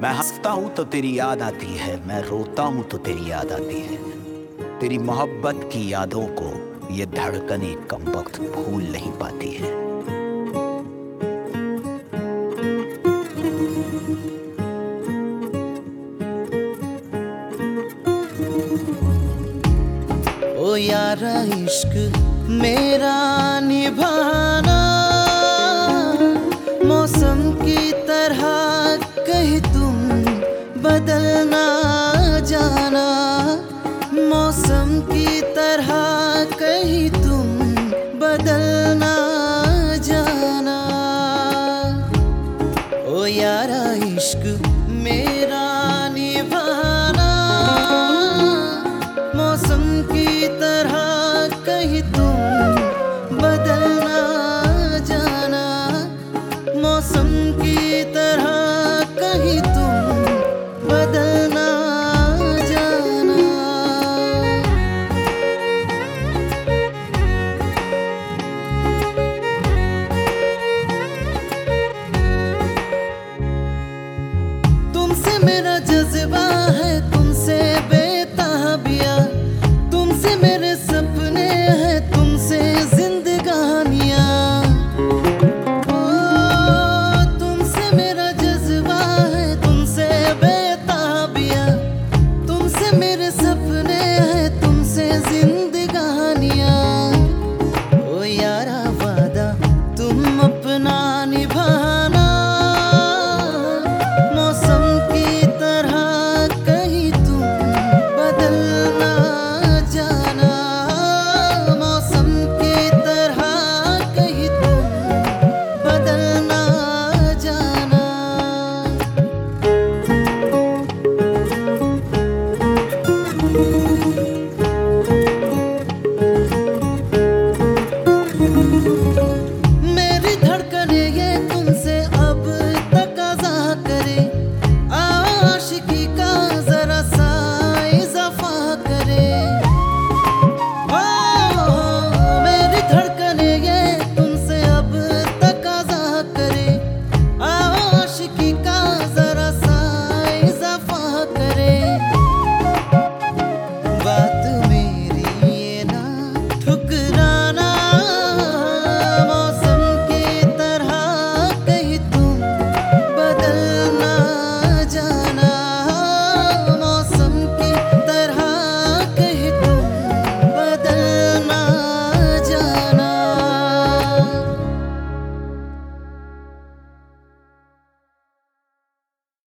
मैं हंसता हूँ तो तेरी याद आती है, मैं रोता हूँ तो तेरी याद आती है। तेरी मोहब्बत की यादों को ये धड़कनें कम वक्त भूल नहीं पाती है। ओ यारा इश्क मेरा निभाना, मौसम की तरह कहीं तुम बदलना जाना, मौसम की तरह कहीं तुम बदलना जाना। ओ यारा इश्क मेरा निभाना, मौसम की तरह कहीं तुम बदलना जाना, मौसम की तरह कहीं तुम बदलना जाना। तुमसे मेरा जज्बा है, तुमसे बेताबिया, तुमसे मेरे सपने हैं, तुमसे जिंदगानियां। ओ तुमसे मेरा जज्बा है, तुमसे बेताबिया, तुमसे मेरे सपने हैं, तुमसे जिंदगानियां। ओ यारा वादा तुम अपना निभाना, मौसम की तरह कहीं तुम बदलना जाना, मौसम की तरह कहीं तुम बदलना जाना। मेरी धड़कने ये तुमसे अब तकाज़ा करे, आशिकी का जरा सा इज़ाफ़ा करे। ओ मेरी धड़कने ये तुमसे अब तकाज़ा करे, आशिकी का जरा